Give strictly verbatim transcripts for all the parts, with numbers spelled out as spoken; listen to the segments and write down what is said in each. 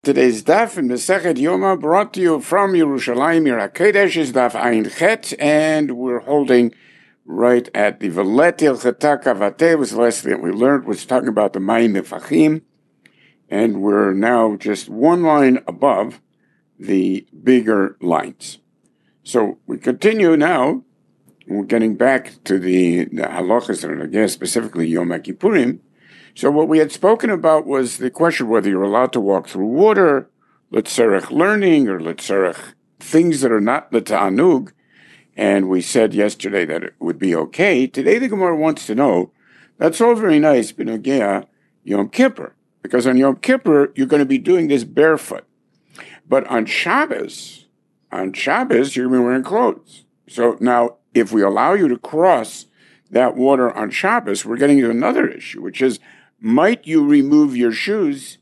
Today's daf in Masechet Yoma, brought to you from Yerushalayim. Yer HaKodesh is daf Ayin Chet, and we're holding right at the Velet Hilchata Kavateh. Was the last thing that we learned, was talking about the Mayim Mefachim, and we're now just one line above the bigger lines. So we continue now. We're getting back to the, the halachas that are again specifically Yom Kippurim. So what we had spoken about was the question whether you're allowed to walk through water, letzerech learning, or letzerech things that are not leta'anug. And we said yesterday that it would be okay. Today the Gemara wants to know, that's all very nice, b'nogea Yom Kippur. Because on Yom Kippur, you're going to be doing this barefoot. But on Shabbos, on Shabbos, you're going to be wearing clothes. So now, if we allow you to cross that water on Shabbos, we're getting to another issue, which is, might you remove your shoes,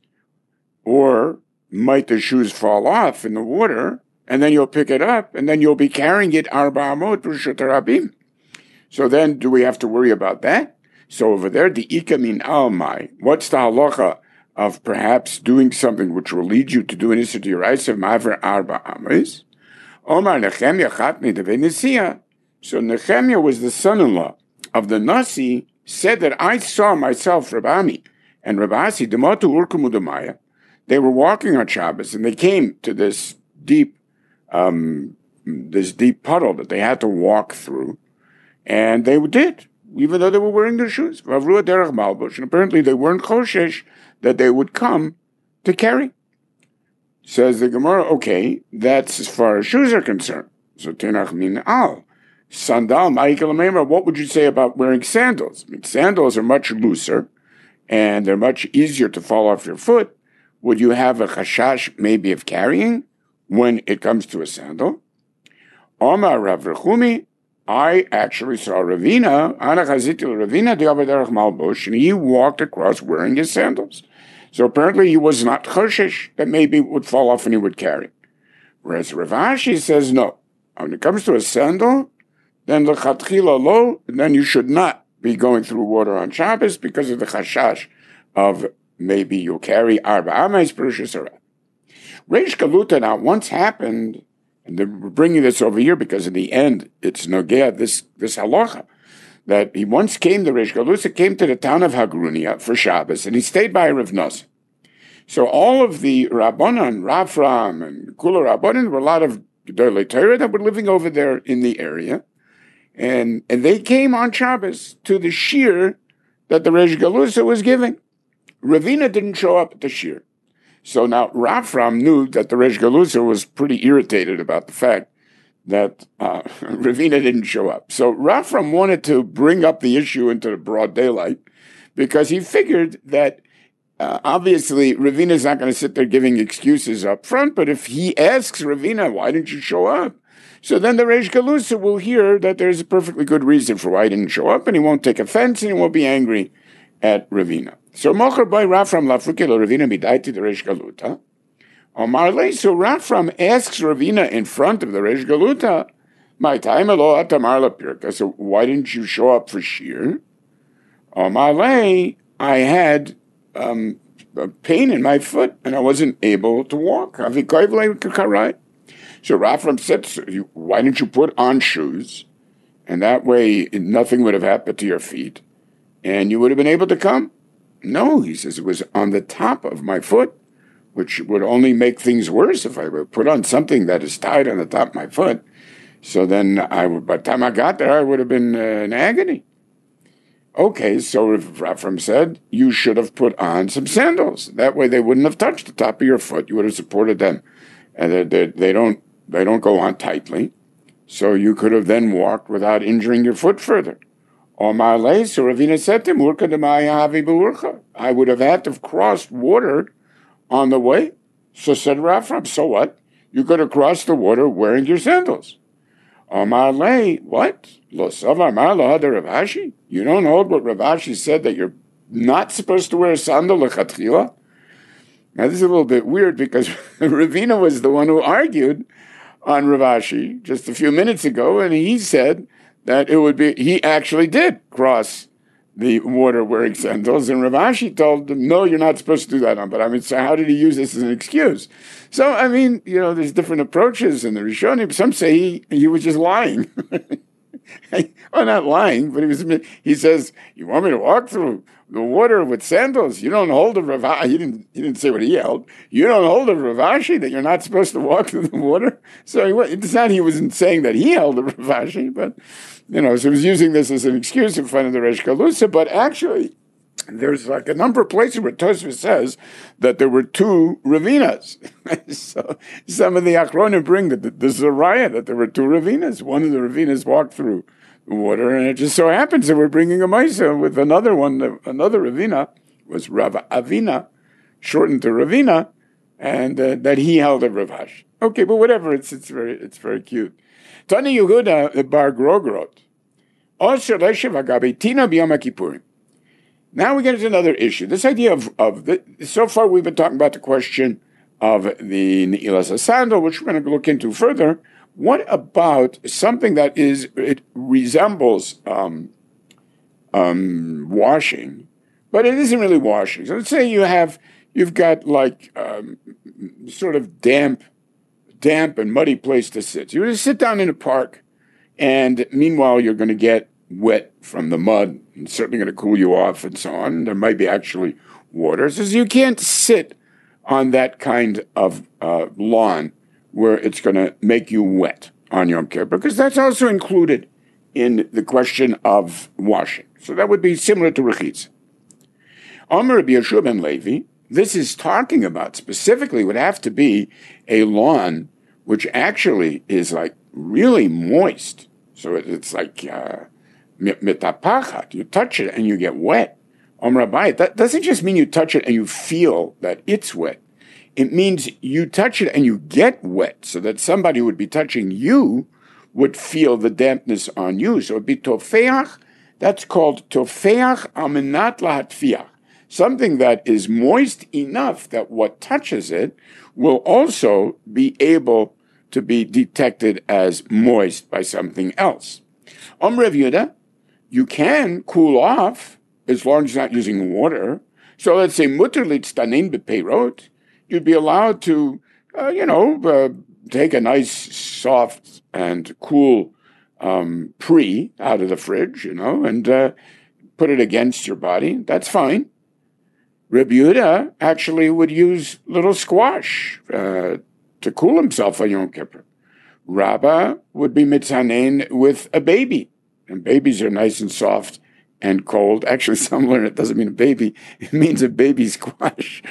or might the shoes fall off in the water, and then you'll pick it up, and then you'll be carrying it arba amot b'reshut harabim. So then, do we have to worry about that? So over there, the ika min almai. What's the halacha of perhaps doing something which will lead you to do an issur d'oraisa maver arba amos? Omar Nechemia chatni devei Nesiya. So Nechemia was the son-in-law of the Nasi, said that I saw myself, Rabami, and Rabasi, Demotu Urkumu Demaya. They were walking on Shabbos, and they came to this deep, um, this deep puddle that they had to walk through, and they did, even though they were wearing their shoes. And apparently they weren't choshesh that they would come to carry. Says the Gemara, okay, that's as far as shoes are concerned. So Tenach min al. Sandal, what would you say about wearing sandals? I mean, sandals are much looser, and they're much easier to fall off your foot. Would you have a chashash maybe of carrying when it comes to a sandal? Omar Rav Rechumi, I actually saw Ravina, Ana Chaziti Ravina Diavaderach Malbush, and he walked across wearing his sandals. So apparently he was not choshesh that maybe it would fall off and he would carry. Whereas Rav Ashi says no. When it comes to a sandal, then l'chatchila lo, then you should not be going through water on Shabbos because of the chashash of maybe you'll carry arba amais b'reshus harabim. Reish Galuta now once happened, and they're bringing this over here because in the end it's nogea this this halacha that he once came. The Reish Galuta came to the town of Hagrunia for Shabbos, and he stayed by Rav Nosson. So all of the Rabbanan, Rafram, and Kula Rabbanan were a lot of Gedolei Torah that were living over there in the area. And, and they came on Shabbos to the shir that the Reish Galusa was giving. Ravina didn't show up at the shir. So now Rafram knew that the Reish Galusa was pretty irritated about the fact that uh, Ravina didn't show up. So Rafram wanted to bring up the issue into the broad daylight because he figured that uh, obviously Ravina's not going to sit there giving excuses up front, but if he asks Ravina, why didn't you show up? So then the Reish Galusa will hear that there's a perfectly good reason for why he didn't show up, and he won't take offense, and he won't be angry at Ravina. So Mocher by Rafram Lafukil Ravina Midaiti the Reish Galuta. Omarle, so Rafram asks Ravina in front of the Reish Galuta, my time alo atamar lapirka. So why didn't you show up for shir? Omarle, I had um, a pain in my foot, and I wasn't able to walk. Avikoivle kakarai. So Rafram said, why didn't you put on shoes? And that way nothing would have happened to your feet. And you would have been able to come? No, he says, it was on the top of my foot, which would only make things worse if I would put on something that is tied on the top of my foot. So then I would, by the time I got there, I would have been uh, in agony. Okay, so Rafram said, you should have put on some sandals. That way they wouldn't have touched the top of your foot. You would have supported them. And they, they, they don't They don't go on tightly, so you could have then walked without injuring your foot further. Or Marle, so Ravina said to him, I would have had to have crossed water on the way. So said Rafram, so what? You could have crossed the water wearing your sandals. Or Marle, what? You don't hold what Rav Ashi said that you're not supposed to wear a sandal lechatchila? Now this is a little bit weird because Ravina was the one who argued on Rav Ashi just a few minutes ago, and he said that it would be, he actually did cross the water wearing sandals. And Rav Ashi told him, no, you're not supposed to do that on. But I mean, so how did he use this as an excuse? So, I mean, you know, there's different approaches in the Rishonim. Some say he, he was just lying. Well, not lying, but he was. He says, "You want me to walk through the water with sandals? You don't hold a Rav Ashi." He didn't. He didn't say what he held. You don't hold a Rav Ashi that you're not supposed to walk through the water. So he, it's not. He wasn't saying that he held a Rav Ashi, but you know, so he was using this as an excuse in front of the Resh Galusa. But actually, there's like a number of places where Tosfos says that there were two Ravinas. So some of the Achronim bring that this is a raya that there were two Ravinas. One of the Ravinas walked through the water, and it just so happens that we're bringing a Maisa with another one. Another Ravina was Rav Avina, shortened to Ravina, and uh, that he held a Rav Ashi. Okay, but whatever. It's it's very it's very cute. Tani Yehuda bar Grogrot. Also Leshev Agabe Tina B'Yom Kippurim. Now we get into another issue. This idea of, of the, so far we've been talking about the question of the Ne'ilas HaSandal, which we're going to look into further. What about something that is, it resembles um, um, washing, but it isn't really washing. So let's say you have, you've got like um, sort of damp, damp and muddy place to sit. You just sit down in a park, and meanwhile you're going to get wet from the mud. It's certainly going to cool you off and so on. There might be actually water. So you can't sit on that kind of uh, lawn where it's going to make you wet on Yom Kippur, because that's also included in the question of washing. So that would be similar to Rechitza. Amar Rabbi Yeshua ben Levi, this is talking about specifically would have to be a lawn which actually is like really moist. So it's like uh, mitapachat. You touch it and you get wet. Amar Abaye, that doesn't just mean you touch it and you feel that it's wet. It means you touch it and you get wet, so that somebody who would be touching you would feel the dampness on you. So it'd be tofeach. That's called tofeach amenat lahatfiach. Something that is moist enough that what touches it will also be able to be detected as moist by something else. Om Rav Yehuda, you can cool off as long as you're not using water. So let's say mutter litztanin bepeirot, you'd be allowed to, uh, you know, uh, take a nice, soft and cool um, pre out of the fridge, you know, and uh, put it against your body. That's fine. Rabbi Yehuda actually would use little squash uh, to cool himself on Yom Kippur. Rabbah would be mitzanein with a baby, and babies are nice and soft and cold. Actually, some learn it doesn't mean a baby; it means a baby squash.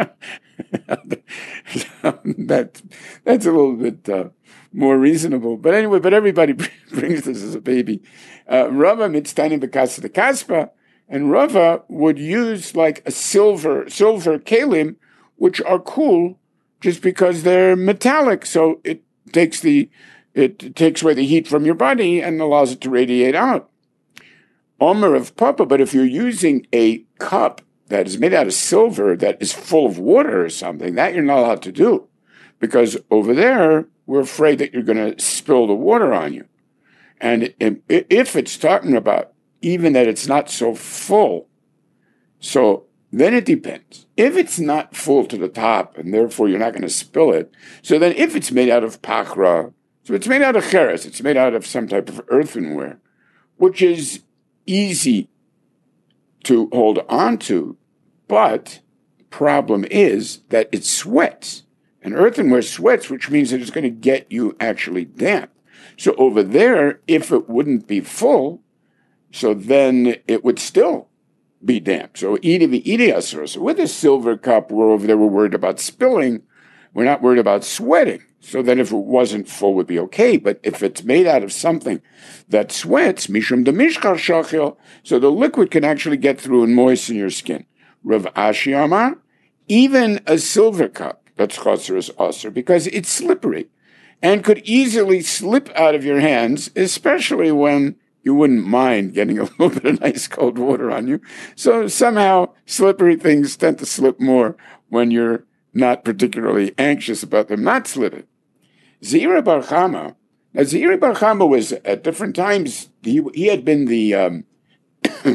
that that's a little bit uh, more reasonable. But anyway, but everybody brings this as a baby. Uh, Rava mitztanim b'kasa de kaspa. And Rava would use like a silver, silver kalim, which are cool just because they're metallic. So it takes the, it takes away the heat from your body and allows it to radiate out. Omer of Papa, but if you're using a cup that is made out of silver that is full of water or something, that you're not allowed to do. Because over there, we're afraid that you're going to spill the water on you. And if it's talking about even that it's not so full. So then it depends. If it's not full to the top, and therefore you're not going to spill it, so then if it's made out of pachra, so it's made out of cheres, it's made out of some type of earthenware, which is easy to hold on to, but the problem is that it sweats. And earthenware sweats, which means that it's going to get you actually damp. So over there, if it wouldn't be full, so then it would still be damp. So so with a silver cup, we're over there, we're worried about spilling. We're not worried about sweating. So then if it wasn't full, it would be okay. But if it's made out of something that sweats, mishum de mishkar shachil, so the liquid can actually get through and moisten your skin. Rav Ashi Amar, even a silver cup, that's chaser is aser, because it's slippery and could easily slip out of your hands, especially when you wouldn't mind getting a little bit of nice cold water on you. So somehow slippery things tend to slip more when you're not particularly anxious about them not slipping. Zira Bar Chama, now Zira Bar Chama was at different times, he, he had been the um,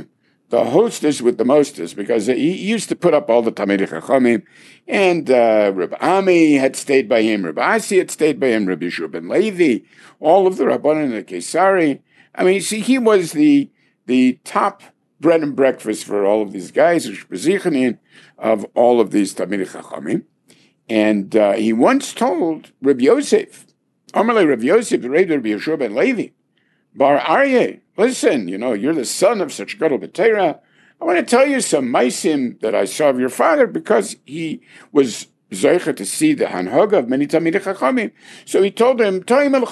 the hostess with the mostess, because he used to put up all the Talmidei Chachamim, and uh, Reb Ami had stayed by him, Reb Asi had stayed by him, Reb Yeshua ben Levi, all of the Rabbanan and the Kesari. I mean, see, he was the the top bread and breakfast for all of these guys, of all of these Talmidei Chachamim. And uh, he once told Reb Yosef, Amalei Reb Yosef, the Reb Yeshua ben Levi, Bar Aryeh, listen, you know, you're the son of such Gadol B'Torah. I want to tell you some maisim that I saw of your father, because he was zeicha to see the hanhaga of many Talmidei Chachamim. So he told him,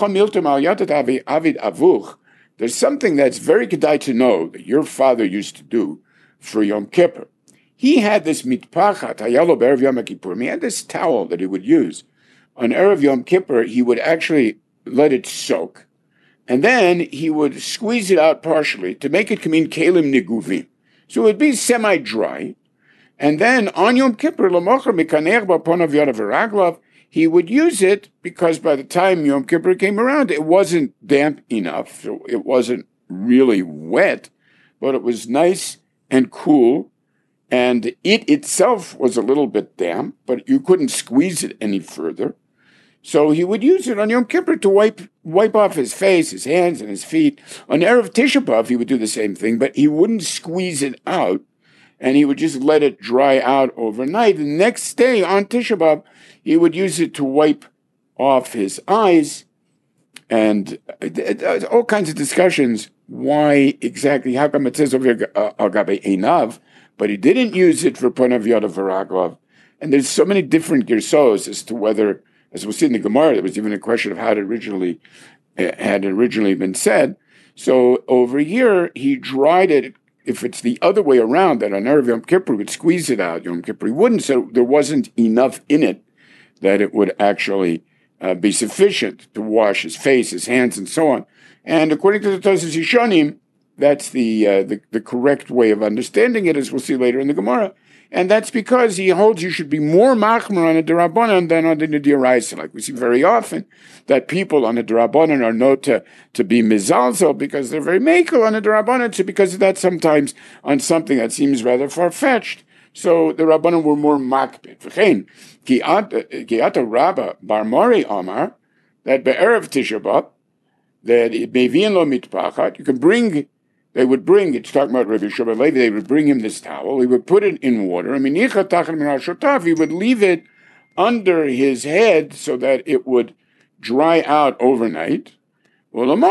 Avid Avuch. There's something that's very kedai to know that your father used to do for Yom Kippur. He had this mitpachat, hayalo be'erev Yom Kippur. He had this towel that he would use. On Erev Yom Kippur, he would actually let it soak. And then he would squeeze it out partially to make it come in kelim neguvim. So it would be semi-dry. And then on Yom Kippur, l'mocher mikaner b'ponav yadav v'raglav, he would use it because by the time Yom Kippur came around, it wasn't damp enough. So it wasn't really wet, but it was nice and cool. And it itself was a little bit damp, but you couldn't squeeze it any further. So he would use it on Yom Kippur to wipe wipe off his face, his hands, and his feet. On Erev Tisha B'Av, he would do the same thing, but he wouldn't squeeze it out, and he would just let it dry out overnight. The next day on Tisha B'Av, he would use it to wipe off his eyes, and all kinds of discussions. Why exactly? How come it says over Agabe Einav, but he didn't use it for Ponav Yadav V'Raglav? And there's so many different girsos as to whether, as we'll see in the Gemara, there was even a question of how it originally uh, had originally been said. So over here, he dried it. If it's the other way around, that on Erev Yom Kippur would squeeze it out, Yom Kippur wouldn't. So there wasn't enough in it that it would actually uh, be sufficient to wash his face, his hands, and so on. And according to the Tosas Yishonim, that's the, uh, the the correct way of understanding it, as we'll see later in the Gemara. And that's because he holds you should be more machmer on a Derabanan than on the Deraisa. Like we see very often that people on the Derabanan are known to, to be mizalzel because they're very mekel on the Derabanan, so because of that sometimes on something that seems rather far-fetched. So the Rabbanan were more makbid. V'chein, ki ata Rabba bar Mori Amar, that be'erev Tisha B'Av, that bevi'in lo mitpachat, you can bring, they would bring, it's talking about Rabbi Yeshua ben Levi, they would bring him this towel, he would put it in water, I mean, he would leave it under his head so that it would dry out overnight. And on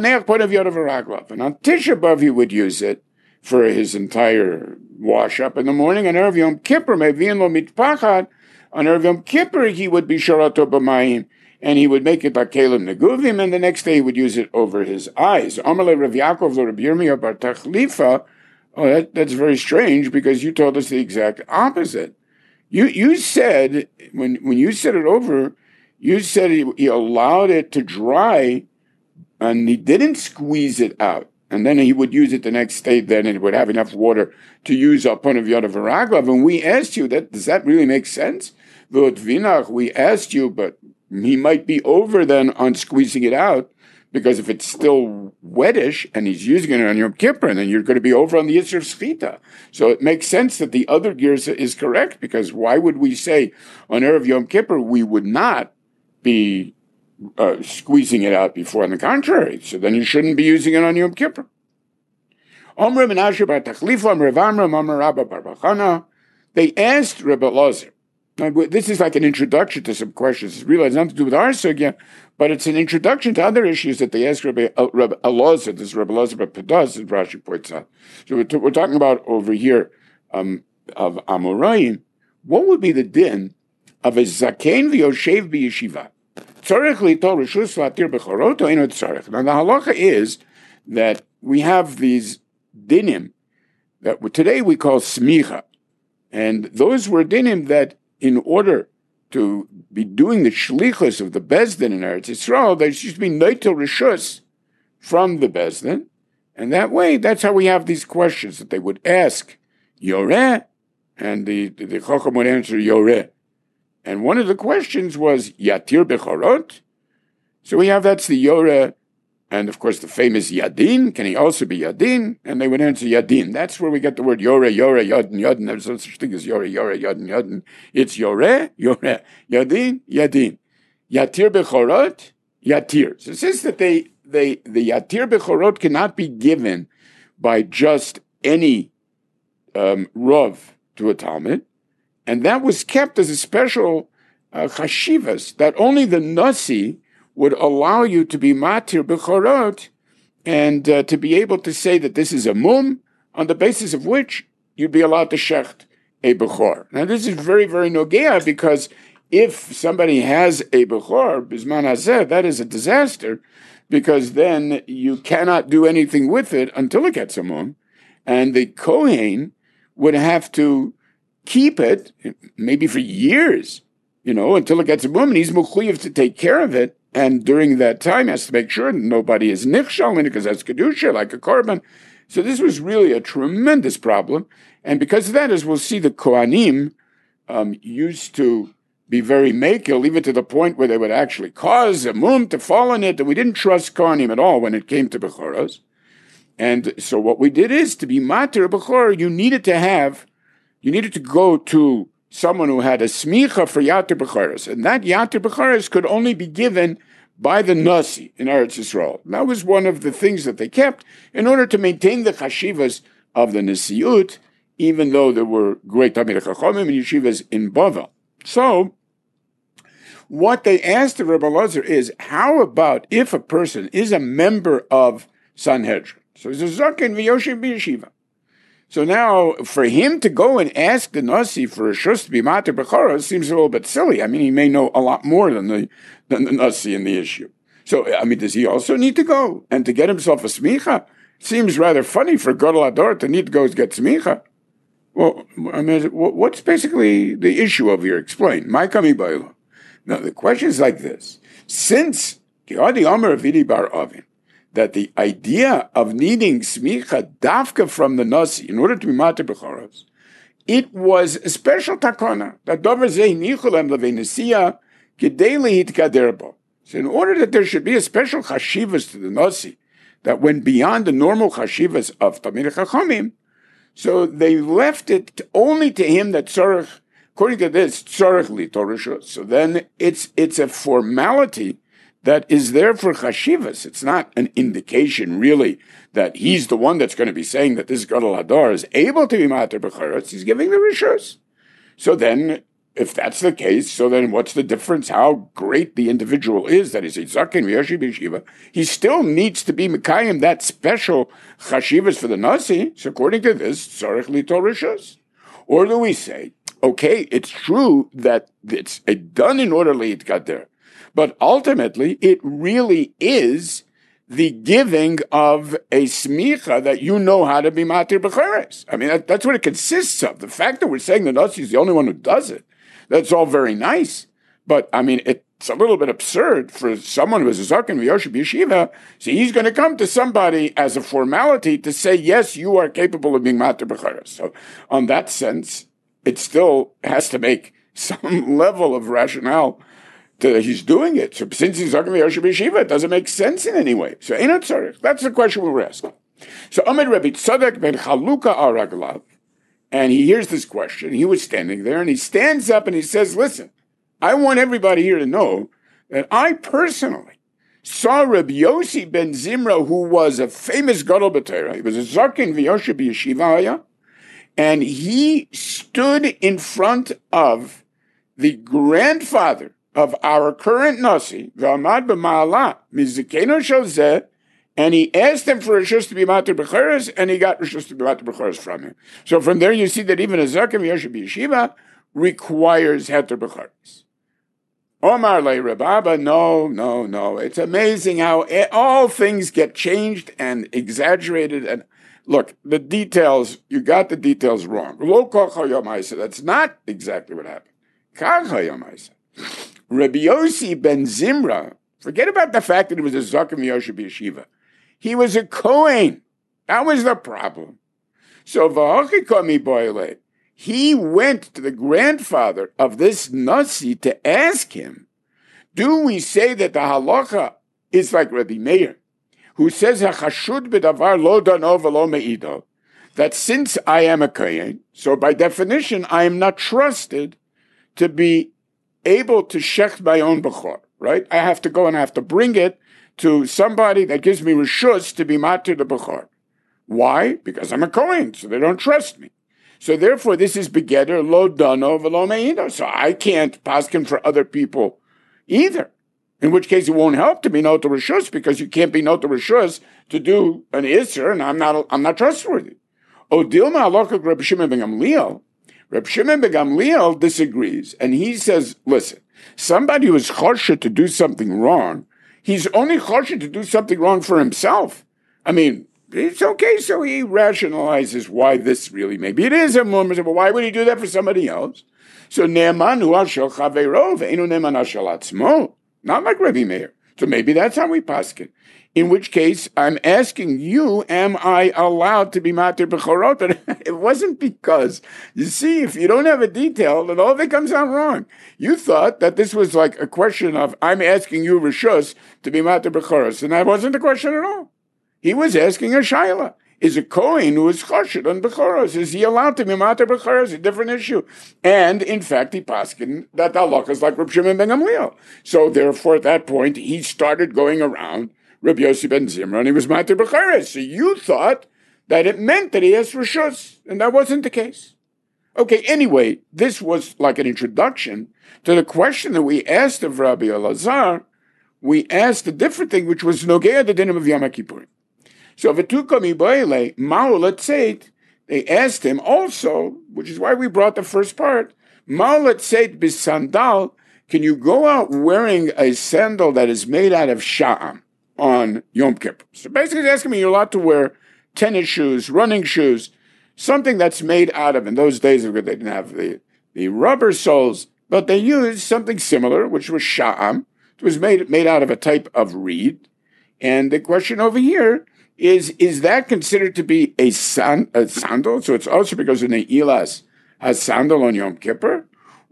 Tisha B'Av he would use it for his entire wash up in the morning. On Erev Yom Kippur, mevi'in lo mitpachat, on Erev Yom Kippur he would be sharato b'mayim, and he would make it by kelim neguvim, and the next day he would use it over his eyes. Amalei Rav Yaakov lo Rabbi Yirmiyah bar Tachlifa. Oh, that, that's very strange, because you told us the exact opposite. You you said, when, when you said it over, you said he, he allowed it to dry, and he didn't squeeze it out. And then he would use it the next day, then it would have enough water to use upon of Yadav V'Raglav. And we asked you, that does that really make sense? V'ot Vinach, we asked you, but he might be over then on squeezing it out, because if it's still wettish and he's using it on Yom Kippur, then you're going to be over on the Yisr of Shchita. So it makes sense that the other Girsa is correct, because why would we say on Erev Yom Kippur we would not be uh, squeezing it out before? On the contrary, so then you shouldn't be using it on Yom Kippur. They asked Rebbe Elazar. Now, this is like an introduction to some questions. It really has nothing to do with our sugya, but it's an introduction to other issues that they asked Rebbe, uh, Rebbe Elazar. This is Rebbe Elazar Pedas, as Rashi points out. So we're, t- we're talking about over here um, of Amoraim. What would be the din of a zaken v'yoshev b'yeshiva? Tzarech litol reshus latir b'chorot eno tzarech. Now the halacha is that we have these dinim that today we call smicha, and those were dinim that, in order to be doing the shlichus of the Bezdin in Eretz Yisrael, there should be noitel rishus from the Bezdin, and that way, that's how we have these questions that they would ask Yoreh, and the the, the Chacham would answer Yoreh. And one of the questions was Yatir Bechorot. So we have, that's the Yoreh And of course, the famous Yadin, can he also be Yadin? And they would answer Yadin. That's where we get the word Yore, Yore, Yadin, Yadin. There's no such thing as Yore, Yore, Yadin, Yadin. It's Yore, Yore, Yadin, Yadin. Yatir Bechorot, Yatir. So it says that they, they, the Yatir Bechorot cannot be given by just any um, Rav to a Talmud. And that was kept as a special uh, chashivas, that only the Nasi would allow you to be matir bechorot and uh, to be able to say that this is a mum, on the basis of which you'd be allowed to shecht a bechor. Now this is very, very nogea, because if somebody has a bechor, bisman hazeh, that is a disaster, because then you cannot do anything with it until it gets a mum, and the kohen would have to keep it, maybe for years, you know, until it gets a mum, and he's mechuyev to take care of it. And during that time, has to make sure nobody is nichshal in it, because that's kedusha, like a korban. So this was really a tremendous problem. And because of that, as we'll see, the Kohanim um, used to be very makil, even to the point where they would actually cause a mum to fall on it. And we didn't trust Kohanim at all when it came to Bechoros. And so what we did is, to be matir Bechor, you needed to have, you needed to go to someone who had a smicha for Yatir Bechoros. And that Yatir Bechoros could only be given by the Nasi in Eretz Yisrael. That was one of the things that they kept in order to maintain the chashivas of the Nesiut, even though there were great Talmidei Chachamim and yeshivas in Bavel. So, what they asked of Rebbe Elazar is, how about if a person is a member of Sanhedrin? So he's a Zaken v'yoshev b'yeshiva. So now, for him to go and ask the Nasi for a shus to be matir bechorah seems a little bit silly. I mean, he may know a lot more than the than the Nasi in the issue. So, I mean, does he also need to go and to get himself a smicha? It seems rather funny for Gadol Hador to need to go get smicha. Well, I mean, what's basically the issue over here? Explain. My kami ba'ilo. Now, the question is like this. Since Gehadi Omer Avidi Bar Avin, that the idea of needing smicha dafka from the Nasi in order to be matir bechoros, it was a special takona that davar zeh nichulem levenesia kedei lehitkader bo. So in order that there should be a special chashivas to the Nasi that went beyond the normal chashivas of Talmidei Chachamim, so they left it only to him that tzorech, according to this, tzorech litorishus. So then it's it's a formality that is there for chashivas. It's not an indication, really, that he's the one that's going to be saying that this Gadol Hador is able to be matir bechoros. He's giving the rishus. So then, if that's the case, so then what's the difference? How great the individual is that he's a zaken v'yoshev b'yeshiva. He still needs to be mekayim that special chashivas for the Nasi. So according to this, tzarech litor rishus. Or do we say, okay, it's true that it's done in order leitkader, but ultimately, it really is the giving of a smicha that you know how to be matir bechoros. I mean, that, that's what it consists of. The fact that we're saying the Nasi is the only one who does it, that's all very nice. But, I mean, it's a little bit absurd for someone who is a zaken v'yoshev b'yeshiva. So he's going to come to somebody as a formality to say, yes, you are capable of being matir bechoros. So, on that sense, it still has to make some level of rationale that he's doing it. So since he's talking about Yoshev Yeshiva, it doesn't make sense in any way. So ain't it tzarech? That's the question we were asking. So Amid Rabbi Tzadok ben Chaluka Araglav, and he hears this question. He was standing there, and he stands up and he says, listen, I want everybody here to know that I personally saw Rabbi Yossi ben Zimra, who was a famous Gadol B'Torah. He was a Zaken v'Yoshev Yeshiva, and he stood in front of the grandfather of our current Nasi, V'amad b'ma'ala, mizikeno shel zeh, and he asked him for rishus to be matir bechoros, and he got rishus to be matir bechoros from him. So from there you see that even a zaken v'yoshev b'yeshiva requires heter bechoros. Omar le Rababa, no, no, no. It's amazing how all things get changed and exaggerated. And look, the details, you got the details wrong. Lo kol chayomaisa, that's not exactly what happened. Kach chayomaisa. Rabbi Yossi ben Zimra, forget about the fact that he was a zaken v'yoshev b'yeshiva. He was a Kohen. That was the problem. So v'hachikomi boile, he went to the grandfather of this Nasi to ask him, do we say that the halacha is like Rabbi Meir? who says "Hachashud b'davar lo dano v'lo me'ido," that since I am a kohen, so by definition I am not trusted to be able to shecht my own bechor, right? I have to go and I have to bring it to somebody that gives me reshus to be matir the bechor. Why? Because I'm a kohen, so they don't trust me. So therefore, this is begeder lo dano v'lo me'ido. So I can't paskin for other people either. In which case, it won't help to be not the reshus, because you can't be not the reshus to do an iser, and I'm not I'm not trustworthy. O dilma halacha Reb Shimon ben Gamliel. Reb Shimon ben Gamliel disagrees, and he says, "Listen, somebody who is chosher to do something wrong, he's only chosher to do something wrong for himself. I mean." It's okay, so he rationalizes why this really, maybe it is a moment, but why would he do that for somebody else? So, ne'eman hu ashel chaveiro ve'enu ne'eman ashel atzmo. Not like Rebbe Meir. So maybe that's how we paskin. In which case, I'm asking you, am I allowed to be matir bechorot? But it wasn't because, you see, if you don't have a detail, then all of it comes out wrong. You thought that this was like a question of, I'm asking you, reshus, to be matir bechorot. And that wasn't the question at all. He was asking a shaila. Is a kohen who is choshed on bechoros, is he allowed to be matir bechoros? A different issue. And in fact, he paskin that the halacha is like Reb Shimon ben Gamliel. So therefore, at that point, he started going around Reb Yossi ben Zimra, and he was matir bechoros. So you thought that it meant that he has reshus, and that wasn't the case. Okay, anyway, this was like an introduction to the question that we asked of Rabbi Elazar. We asked a different thing, which was nogea the dinim of Yom Kippurim. So v'tukom iboile ma'u letzeit, they asked him also, which is why we brought the first part, ma'u letzeit b'sandal, can you go out wearing a sandal that is made out of sha'am on Yom Kippur? So basically he's asking me, you're allowed to wear tennis shoes, running shoes, something that's made out of, in those days they didn't have the, the rubber soles, but they used something similar, which was sha'am. It was made, made out of a type of reed. And the question over here is, is that considered to be a, san, a sandal? So it's also because of Ne'ilas has sandal on Yom Kippur?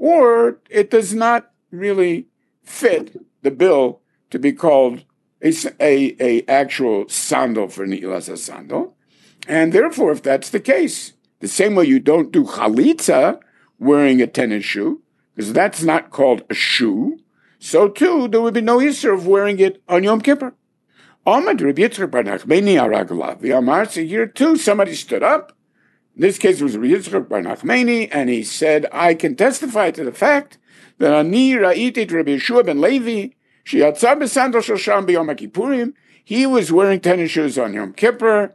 Or it does not really fit the bill to be called a, a, a actual sandal for Ne'ilas has sandal? And therefore, if that's the case, the same way you don't do chalitza wearing a tennis shoe, because that's not called a shoe, so too, there would be no issue of wearing it on Yom Kippur. Ahmad Rabbi Yitzchak bar Nachmani Aragla. The Amar, so here too, somebody stood up. In this case, it was Rabbi Yitzchak bar Nachmani, and he said, I can testify to the fact that Ani Ra'iti Rabbi Yeshua ben Levi, Shiatza b'sandal shel b'Yom Kippurim, he was wearing tennis shoes on Yom Kippur,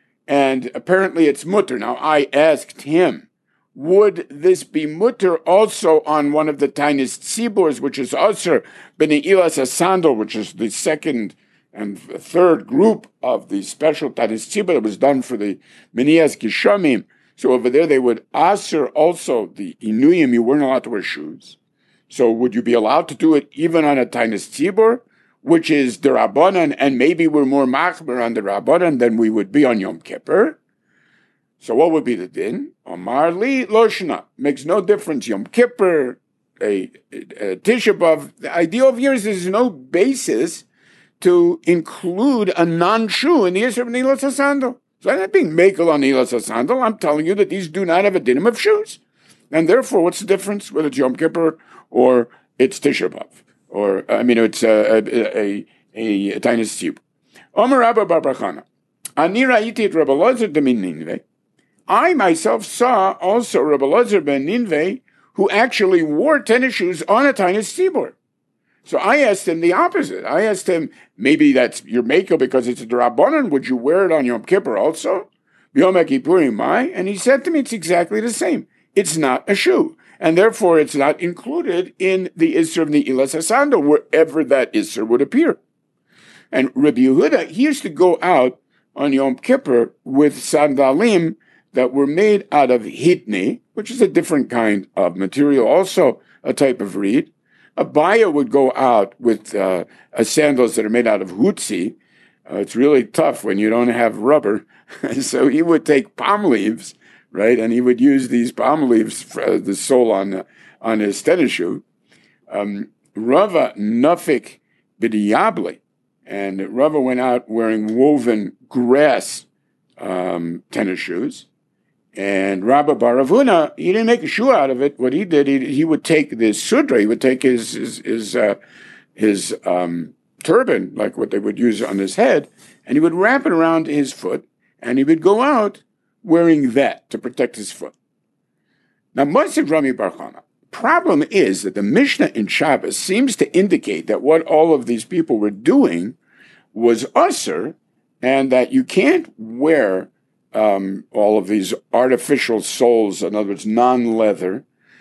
and apparently it's mutter. Now, I asked him, would this be mutter also on one of the tiniest tziburs, which is Asr b'Ne'ilas sandal, which is the second and third group of the special tiniest tzibur that was done for the Menias Gishamim. So over there they would Asr also the Inuyim, you weren't allowed to wear shoes. So would you be allowed to do it even on a tiniest tzibur, which is the Rabbanan, and maybe we're more machmer on the Rabbanan than we would be on Yom Kippur? So what would be the din? Omar li loshna. Makes no difference. Yom Kippur, a, a, a Tisha B'Av. The idea of here is there's no basis to include a non-shoe in the Yisr of Ne'ilas HaSandal. So I'm not being makel on Ne'ilas HaSandal. I'm telling you that these do not have a dinim of shoes. And therefore, what's the difference whether it's Yom Kippur or it's Tisha B'Av? Or, I mean, it's a, a, a, a tiny steep. Omer Rabba bar bar Chana. Ani ra'iti et Rabbi Elazar de min Ninveh. I myself saw also Rabbi Elazar ben Ninveh, who actually wore tennis shoes on a tiny tzibur. So I asked him the opposite. I asked him, maybe that's your makel because it's a Drabanan. Would you wear it on Yom Kippur also? Yom Kippurim, mai? And he said to me, it's exactly the same. It's not a shoe. And therefore, it's not included in the Isser of Ne'ilas HaSandal, wherever that Isser would appear. And Rabbi Yehuda, he used to go out on Yom Kippur with sandalim that were made out of hitni, which is a different kind of material, also a type of reed. A buyer would go out with uh, uh, sandals that are made out of hutzi. Uh, it's really tough when you don't have rubber. So he would take palm leaves, right, and he would use these palm leaves for uh, the sole on uh, on his tennis shoe. Um, Rava nafik b'diabli, And Rava went out wearing woven grass um, tennis shoes. And Rabba Baravuna, he didn't make a shoe out of it. What he did, he, he would take this sudra, he would take his his his, uh, his um, turban, like what they would use on his head, and he would wrap it around his foot, and he would go out wearing that to protect his foot. Now, Moshe Rami Bar Chana, problem is that the Mishnah in Shabbos seems to indicate that what all of these people were doing was usher, and that you can't wear Um, all of these artificial soles, in other words, non-leather,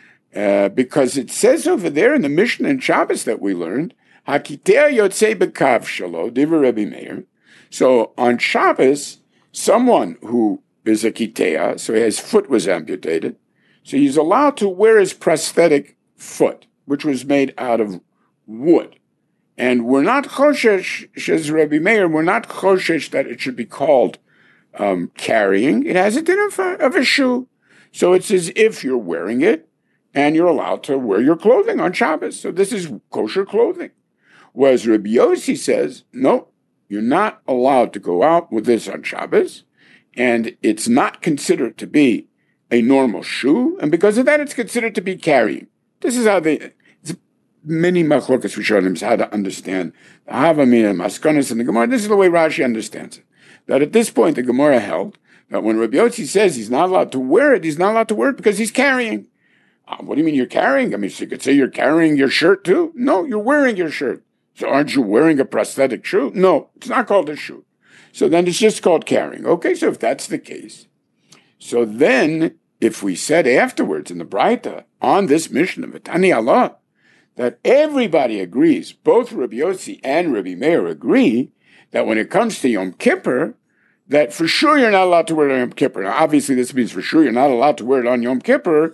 uh, because it says over there in the Mishnah in Shabbos that we learned, Hakitea yotzei bekav shalo, divrei Rebbe Meir. So on Shabbos, someone who is a kitea, so his foot was amputated, so he's allowed to wear his prosthetic foot, which was made out of wood. And we're not choshesh, says Rebbe Meir, we're not choshesh that it should be called Um, carrying. It has a din of a, of a shoe. So it's as if you're wearing it and you're allowed to wear your clothing on Shabbos. So this is kosher clothing. Whereas Rabbi Yossi says, no, you're not allowed to go out with this on Shabbos, and it's not considered to be a normal shoe, and because of that, it's considered to be carrying. This is how they, it's many machlokas rishonim how to understand the Havamina, Maskonos, and the Gemara. This is the way Rashi understands it. That at this point, the Gemara held that when Rabbi Yossi says he's not allowed to wear it, he's not allowed to wear it because he's carrying. Uh, what do you mean you're carrying? I mean, so you could say you're carrying your shirt too? No, you're wearing your shirt. So aren't you wearing a prosthetic shoe? No, it's not called a shoe. So then it's just called carrying. Okay, so if that's the case, so then if we said afterwards in the Braita on this mission of Tani Allah, that everybody agrees, both Rabbi Yossi and Rabbi Meir agree, that when it comes to Yom Kippur, that for sure you're not allowed to wear it on Yom Kippur. Now, obviously, this means for sure you're not allowed to wear it on Yom Kippur,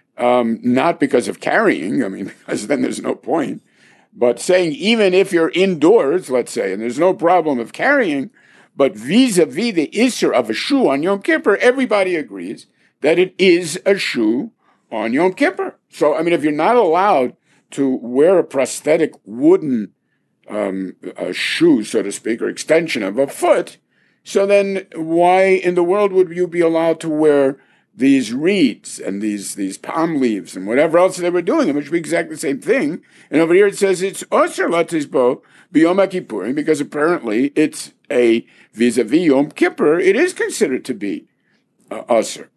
um, not because of carrying, I mean, because then there's no point, but saying even if you're indoors, let's say, and there's no problem of carrying, but vis-a-vis the issur of a shoe on Yom Kippur, everybody agrees that it is a shoe on Yom Kippur. So, I mean, if you're not allowed to wear a prosthetic wooden Um, a shoe, so to speak, or extension of a foot, so then why in the world would you be allowed to wear these reeds and these these palm leaves and whatever else they were doing, which would be exactly the same thing? And over here it says it's osher latisbo b'yom kippurim, because apparently it's a vis-a-vis Yom Kippur, it is considered to be uh, osher.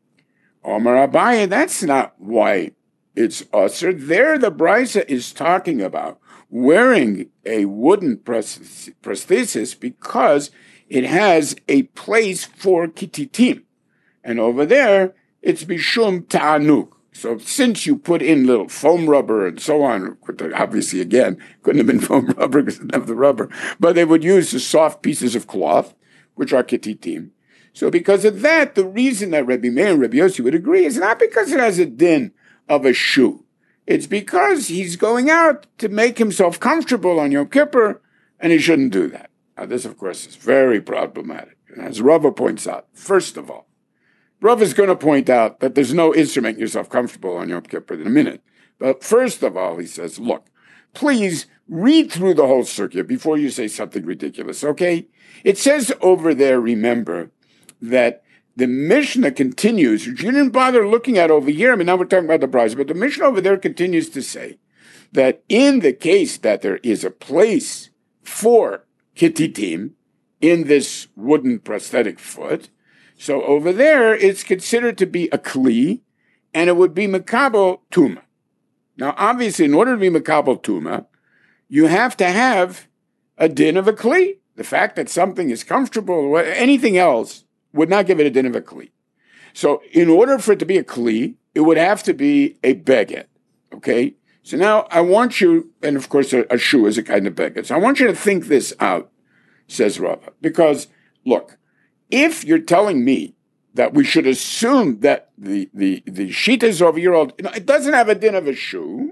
Omar Abaye, that's not why it's osher. There the Brisa is talking about wearing a wooden prosthesis because it has a place for kititim. And over there, it's bishum ta'anuk. So since you put in little foam rubber and so on, obviously, again, couldn't have been foam rubber because it didn't have the rubber, but they would use the soft pieces of cloth, which are kititim. So because of that, the reason that Rabbi Meir and Rabbi Yossi would agree is not because it has a din of a shoe. It's because he's going out to make himself comfortable on Yom Kippur, and he shouldn't do that. Now, this, of course, is very problematic. And as Rava points out, first of all, Rava is going to point out that there's no issue making yourself comfortable on Yom Kippur in a minute. But first of all, he says, look, please read through the whole circuit before you say something ridiculous, okay? It says over there, remember, that the Mishnah continues, which you didn't bother looking at over here. I mean, now we're talking about the price, but the Mishnah over there continues to say that in the case that there is a place for kititim in this wooden prosthetic foot, so over there it's considered to be a kli, and it would be makabel tuma. Now, obviously, in order to be makabel tuma, you have to have a din of a kli. The fact that something is comfortable, or anything else, would not give it a din of a kli. So in order for it to be a kli, it would have to be a beged, okay? So now I want you, and of course a, a shoe is a kind of beged, so I want you to think this out, says Rava, because look, if you're telling me that we should assume that the, the, the shita is over here, you know, it doesn't have a din of a shoe,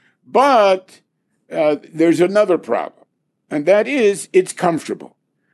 but uh, there's another problem, and that is it's comfortable.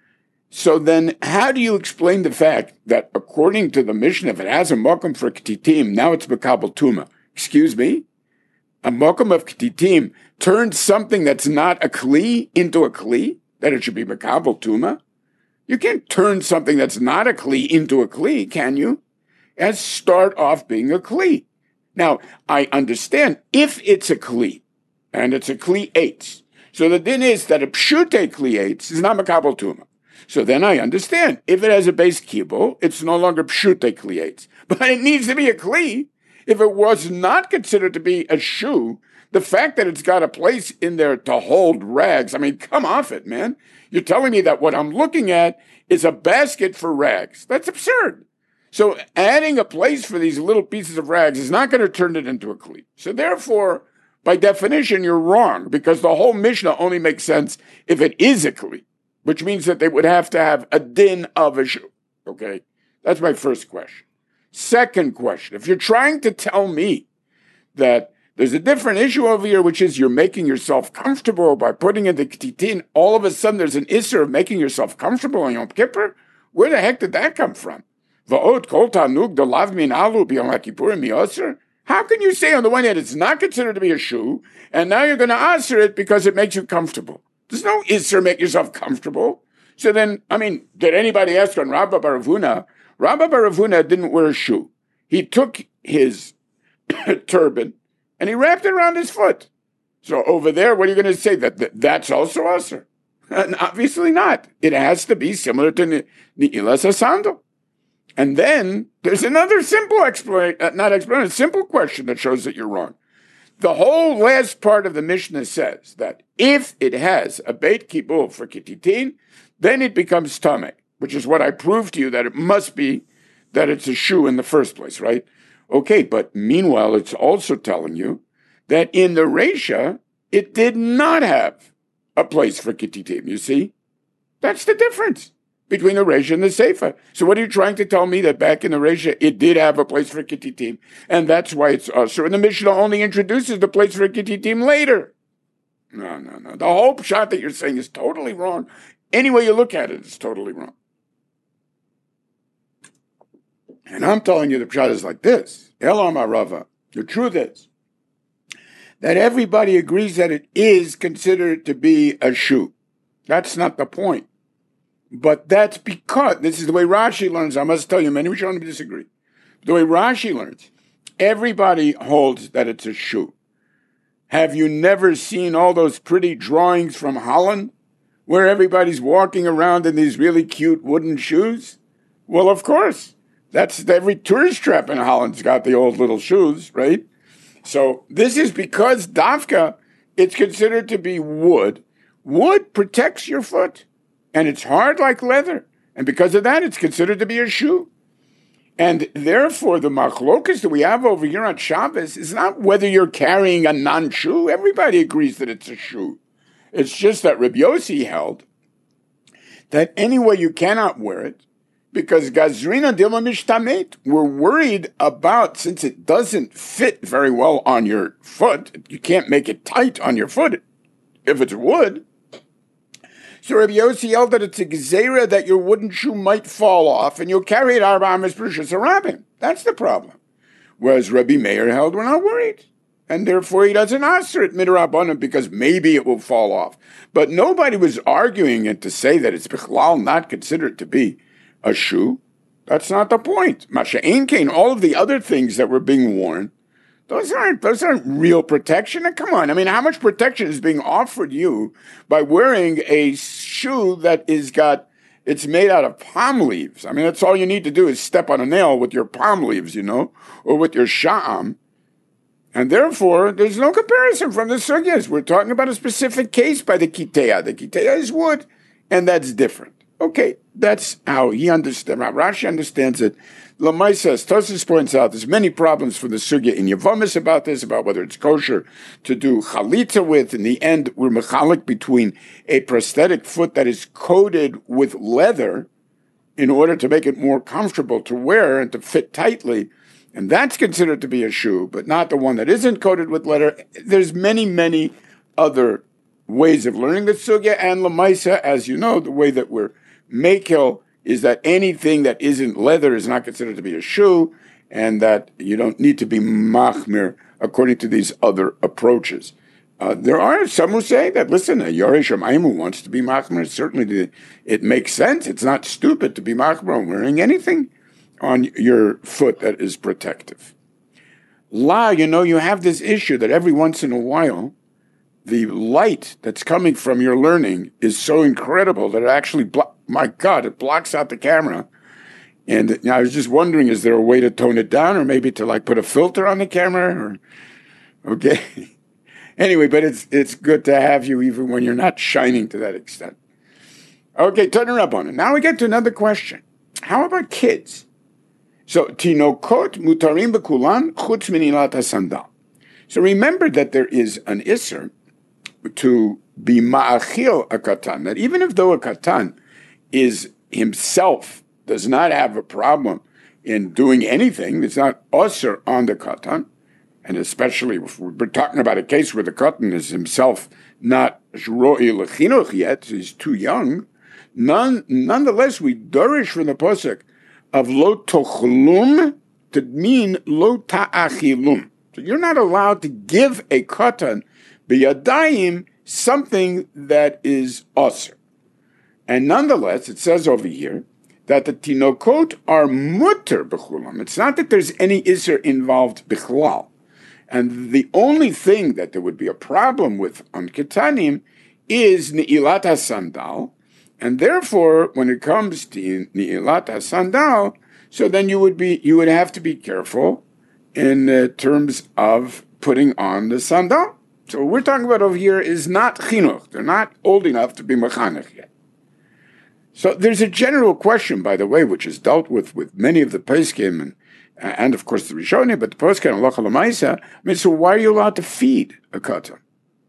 So then how do you explain the fact that according to the Mishnah, if it has a mokum for ktitim, now it's makabel tuma? Excuse me? A mokum of ktitim turns something that's not a kli into a kli? that it should be Makabel Tuma. You can't turn something that's not a Kli into a Kli, can you? And start off being a Kli. Now, I understand if it's a Kli, and it's a Kli eight. So the din is that a Pshute Kli eight is not Makabel Tuma. So then I understand. If it has a base kibble, it's no longer Pshute Kli eight. But it needs to be a Kli. If it was not considered to be a shoe, the fact that it's got a place in there to hold rags, I mean, come off it, man. You're telling me that what I'm looking at is a basket for rags. That's absurd. So adding a place for these little pieces of rags is not going to turn it into a Kli. So therefore, by definition, you're wrong, because the whole Mishnah only makes sense if it is a Kli, which means that they would have to have a din of a shoe. Okay? That's my first question. Second question, if you're trying to tell me that there's a different issue over here, which is you're making yourself comfortable by putting in the Ktitin, all of a sudden there's an Isser of making yourself comfortable on Yom Kippur? Where the heck did that come from? Va'ot kol tanug dalav min alu b'Yom Kippurim mi'oser? How can you say on the one hand it's not considered to be a shoe, and now you're going to answer it because it makes you comfortable? There's no Isser make yourself comfortable. So then, I mean, did anybody ask on Rabba bar Ravuna? Rabba bar Ravuna didn't wear a shoe. He took his turban and he wrapped it around his foot. So over there, what are you going to say? That, that that's also Asr? And obviously not. It has to be similar to Ni'ilas HaSandal. And then there's another simple explanation, uh, not explanation, a simple question that shows that you're wrong. The whole last part of the Mishnah says that if it has a Beit Kibul for Kititin, then it becomes Tameh, which is what I proved to you that it must be that it's a shoe in the first place, right? Okay, but meanwhile, it's also telling you that in the Reisha, it did not have a place for Kititim, you see? That's the difference between the Reisha and the Seifa. So what are you trying to tell me? That back in the Reisha, it did have a place for Kititim, and that's why it's Asur. And the Mishnah only introduces the place for Kititim later. No, no, no. The whole shot that you're saying is totally wrong. Any way you look at it, it's totally wrong. And I'm telling you the pshat is like this. Elam Arava. The truth is that everybody agrees that it is considered to be a shoe. That's not the point. But that's because, this is the way Rashi learns. I must tell you, many Rishonim disagree. The way Rashi learns, everybody holds that it's a shoe. Have you never seen all those pretty drawings from Holland where everybody's walking around in these really cute wooden shoes? Well, of course. That's every tourist trap in Holland's got the old little shoes, right? So this is because Dafka, it's considered to be wood. Wood protects your foot, and it's hard like leather. And because of that, it's considered to be a shoe. And therefore, the machlokas that we have over here on Shabbos is not whether you're carrying a non-shoe. Everybody agrees that it's a shoe. It's just that Rabbi Yossi held that anyway you cannot wear it, because Gazrina Dilma Mishtamet, we're worried about, since it doesn't fit very well on your foot, you can't make it tight on your foot if it's wood. So Rabbi Yossi held that it's a gezerah that your wooden shoe might fall off and you'll carry it out of Amos Pershus Rabbim. That's the problem. Whereas Rabbi Meir held we're not worried. And therefore he doesn't answer it midrabanan because maybe it will fall off. But nobody was arguing it to say that it's bichlal not considered to be a shoe. That's not the point. Masha Ein Kain, all of the other things that were being worn, those aren't those aren't real protection. And come on, I mean, how much protection is being offered you by wearing a shoe that is got it's made out of palm leaves? I mean, that's all you need to do is step on a nail with your palm leaves, you know, or with your sha'am. And therefore, there's no comparison from the sugyas. We're talking about a specific case by the kiteya. The kiteya is wood, and that's different. Okay, that's how he understands. Rashi understands it. Lamaisa, as Tosfos points out, there's many problems for the sugya in Yavamis about this, about whether it's kosher to do chalitza with. In the end, we're mechalik between a prosthetic foot that is coated with leather in order to make it more comfortable to wear and to fit tightly, and that's considered to be a shoe, but not the one that isn't coated with leather. There's many, many other ways of learning the sugya, and Lamaisa, as you know, the way that we're Mekel is that anything that isn't leather is not considered to be a shoe, and that you don't need to be machmir according to these other approaches. Uh, there are some who say that, listen, a Yoreh Shamayim who wants to be machmer, certainly the, it makes sense. It's not stupid to be machmer on wearing anything on your foot that is protective. La, you know, you have this issue that every once in a while, the light that's coming from your learning is so incredible that it actually, blo- my God, it blocks out the camera. And you know, I was just wondering, is there a way to tone it down or maybe to like put a filter on the camera? Or okay. Anyway, but it's it's good to have you even when you're not shining to that extent. Okay, turn her up on it. Now we get to another question. How about kids? So, tinokot mutarim bekulan chutz minilat hasandal. So remember that there is an isser to be ma'achil a katan, that even if though a katan is himself, does not have a problem in doing anything, it's not usher on the katan, and especially if we're talking about a case where the katan is himself not ro'i lechinuch yet, he's too young, none, nonetheless we derish from the posuk of lo tochlum to mean lo ta'achilum. So you're not allowed to give a katan biyadayim something that is usher. And nonetheless, it says over here that the tinokot are mutter b'chulam. It's not that there's any iser involved bichlal. And the only thing that there would be a problem with on ketanim is ni'ilat sandal, and therefore, when it comes to ni'ilat sandal, so then you would be you would have to be careful in uh, terms of putting on the sandal. So what we're talking about over here is not chinuch. They're not old enough to be mechanech yet. So there's a general question, by the way, which is dealt with with many of the poskim and and of course the Rishonim, but the poskim and halacha l'maisa. I mean, so why are you allowed to feed a katan?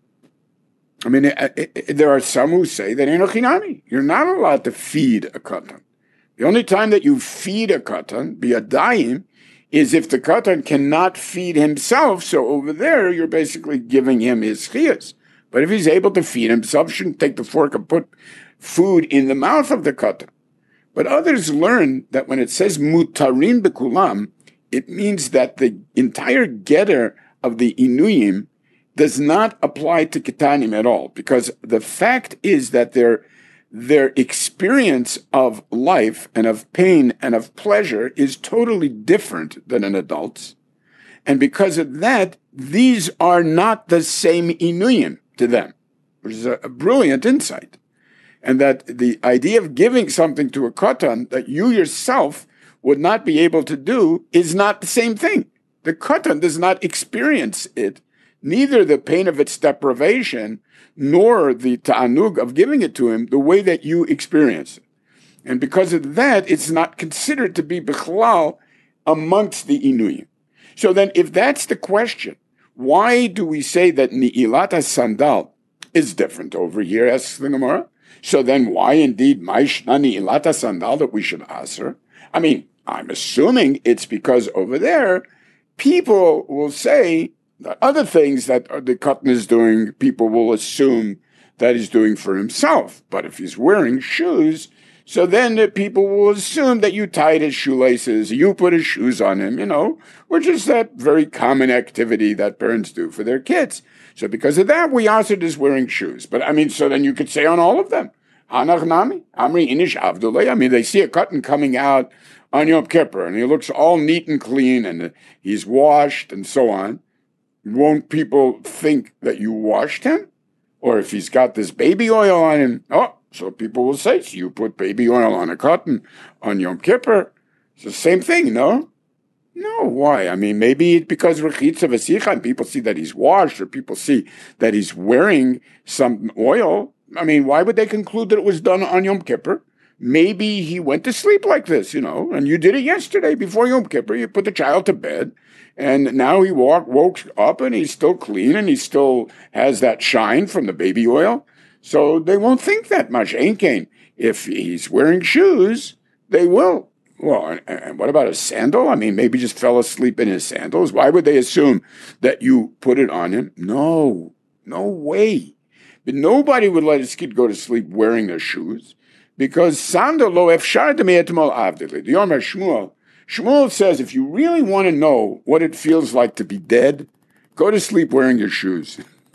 I mean, it, it, it, there are some who say that eno chinami, you're not allowed to feed a katan. The only time that you feed a katan, biyadayim, is if the katan cannot feed himself. So over there, you're basically giving him his chiyas. But if he's able to feed himself, shouldn't take the fork and put food in the mouth of the katan. But others learn that when it says mutarin bekulam, it means that the entire getter of the inuyim does not apply to ketanim at all, because the fact is that their their experience of life and of pain and of pleasure is totally different than an adult's. And because of that, these are not the same inuyim to them, which is a, a brilliant insight. And that the idea of giving something to a katan that you yourself would not be able to do is not the same thing. The katan does not experience it, neither the pain of its deprivation, nor the ta'anug of giving it to him the way that you experience it. And because of that, it's not considered to be bichlal amongst the inuyim. So then if that's the question, why do we say that ni'ilat sandal is different over here, asks the Gemara? So then why indeed maishnani ilata sandal that we should answer? I mean, I'm assuming it's because over there, people will say that other things that the katan is doing, people will assume that he's doing for himself. But if he's wearing shoes, so then the people will assume that you tied his shoelaces, you put his shoes on him, you know, which is that very common activity that parents do for their kids. So because of that, we answered as wearing shoes. But I mean, so then you could say on all of them, Hanach Nami, Amri Inish Avdullah. I mean, they see a katan coming out on Yom Kippur, and he looks all neat and clean, and he's washed and so on. Won't people think that you washed him? Or if he's got this baby oil on him, oh, so people will say, so you put baby oil on a katan on Yom Kippur. It's the same thing, no? No, why? I mean, maybe it's because rechitza v'sicha, and people see that he's washed, or people see that he's wearing some oil. I mean, why would they conclude that it was done on Yom Kippur? Maybe he went to sleep like this, you know, and you did it yesterday before Yom Kippur. You put the child to bed, and now he walk, woke up, and he's still clean, and he still has that shine from the baby oil. So they won't think that much. Ain't Cain. If he's wearing shoes, they will. Well, and what about a sandal? I mean, maybe just fell asleep in his sandals. Why would they assume that you put it on him? No, no way. But nobody would let his kid go to sleep wearing their shoes, because sandal lo efshar deme'etmol avdili. The Yomer Shmuel, Shmuel says, if you really want to know what it feels like to be dead, go to sleep wearing your shoes.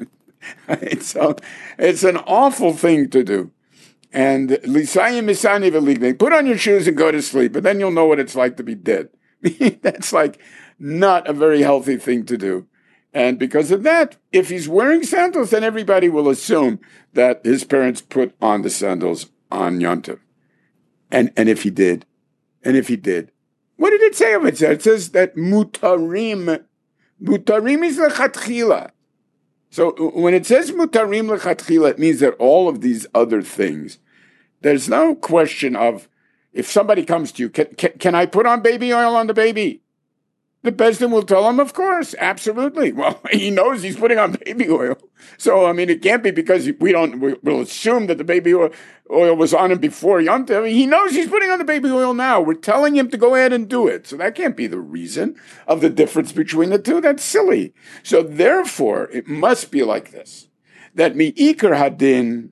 Right? So it's an awful thing to do. And lisayim misani v'ligni, put on your shoes and go to sleep, and then you'll know what it's like to be dead. That's like not a very healthy thing to do. And because of that, if he's wearing sandals, then everybody will assume that his parents put on the sandals on Yom Tov. And, and if he did, and if he did, what did it say of it? It says that mutarim, mutarim is lechatchila. So when it says mutarim lechatchila, it means that all of these other things, there's no question of, if somebody comes to you, can, can, can I put on baby oil on the baby? The Bezdin will tell him, of course, absolutely. Well, he knows he's putting on baby oil. So, I mean, it can't be because we don't, we, we'll assume that the baby oil, oil was on him before Yom Tov. He knows he's putting on the baby oil now. We're telling him to go ahead and do it. So that can't be the reason of the difference between the two. That's silly. So therefore, it must be like this, that mi'ikar hadin,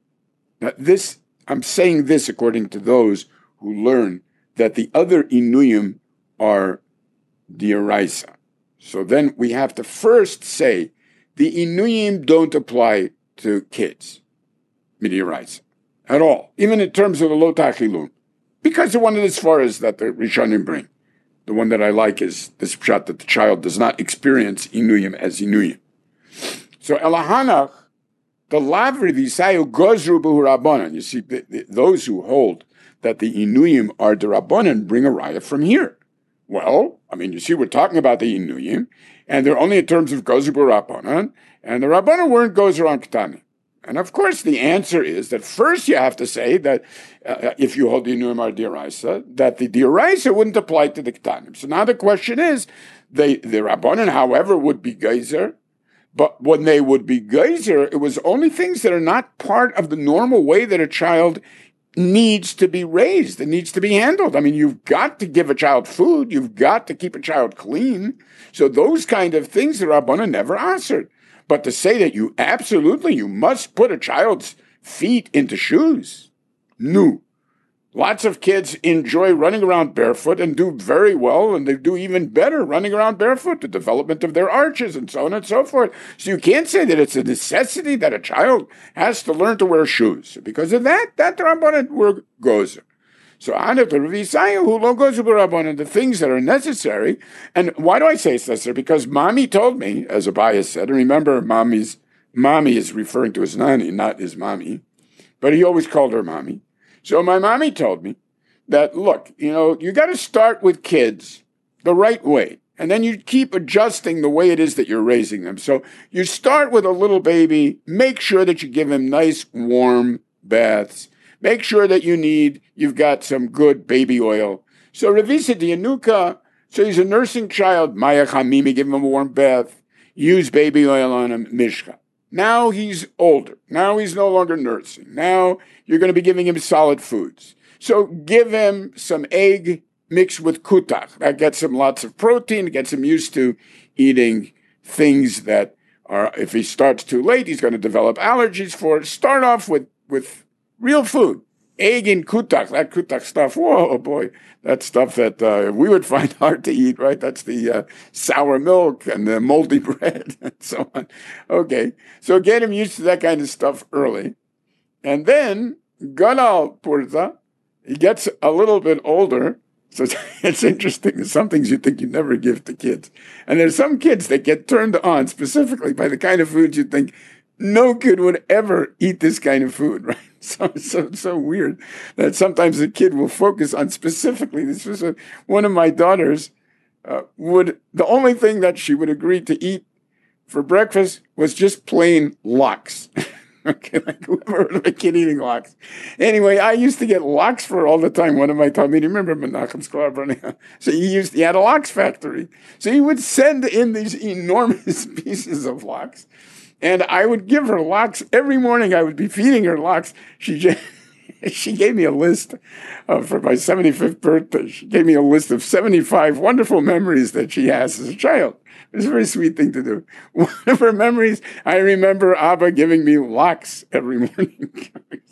this, I'm saying this according to those who learn that the other inuyim are Dioraisa. So then we have to first say the inuyim don't apply to kids, Midioraisa, at all, even in terms of the lo tachilum, because the one as far as that the Rishonim bring. The one that I like is this pshat that the child does not experience inuyim as inuyim. So elahanach, the lavri v'yisayu gozru b'hu rabbanan. You see, the, the, those who hold that the inuyim are the rabbanan bring a raya from here. Well, I mean, you see, we're talking about the Inuyim, and they're only in terms of Gozer Rabbanan, and the Rabbanan weren't Gozer on Ketani. And of course, the answer is that first you have to say that uh, if you hold the Inuyim are Dioraisa, that the Dioraisa wouldn't apply to the Ketanim. So now the question is, they, the Rabbanan, however, would be Gezer, but when they would be Gezer, it was only things that are not part of the normal way that a child needs to be raised. It needs to be handled. I mean, you've got to give a child food. You've got to keep a child clean. So those kind of things the Rabbanan never answered. But to say that you absolutely, you must put a child's feet into shoes, no. Lots of kids enjoy running around barefoot and do very well, and they do even better running around barefoot, the development of their arches and so on and so forth. So you can't say that it's a necessity that a child has to learn to wear shoes. Because of that, that Rabbanan were gozer. So the things that are necessary, and why do I say it's necessary? Because mommy told me, as Abaye said, and remember mommy's, mommy is referring to his nanny, not his mommy, but he always called her mommy. So my mommy told me that, look, you know, you got to start with kids the right way, and then you keep adjusting the way it is that you're raising them. So you start with a little baby, make sure that you give him nice, warm baths. Make sure that you need, you've got some good baby oil. So Ravisa Dianuka, so he's a nursing child, Maya Chamimi, give him a warm bath, use baby oil on him, Mishka. Now he's older. Now he's no longer nursing. Now you're going to be giving him solid foods. So give him some egg mixed with kutach. That gets him lots of protein. It gets him used to eating things that are, if he starts too late, he's going to develop allergies for it. Start off with, with real food. Egg and kutach, that kutach stuff, whoa, boy, that stuff that uh, we would find hard to eat, right? That's the uh, sour milk and the moldy bread and so on. Okay, so get him used to that kind of stuff early. And then, Ganal Purta, he gets a little bit older, so it's interesting. There's some things you think you never give to kids. And there's some kids that get turned on specifically by the kind of food you think, no kid would ever eat this kind of food, right? So, so, so weird that sometimes the kid will focus on specifically. This was a, one of my daughters uh, would, the only thing that she would agree to eat for breakfast was just plain lox. Okay, like whoever heard of a kid eating lox? Anyway, I used to get lox for her all the time. One of my taught me, do you remember Menachem Sklar? So he used, he had a lox factory. So he would send in these enormous pieces of lox. And I would give her lox every morning. I would be feeding her lox. She just, she gave me a list uh, for my seventy-fifth birthday. She gave me a list of seventy-five wonderful memories that she has as a child. It's a very sweet thing to do. One of her memories, I remember Abba giving me lox every morning.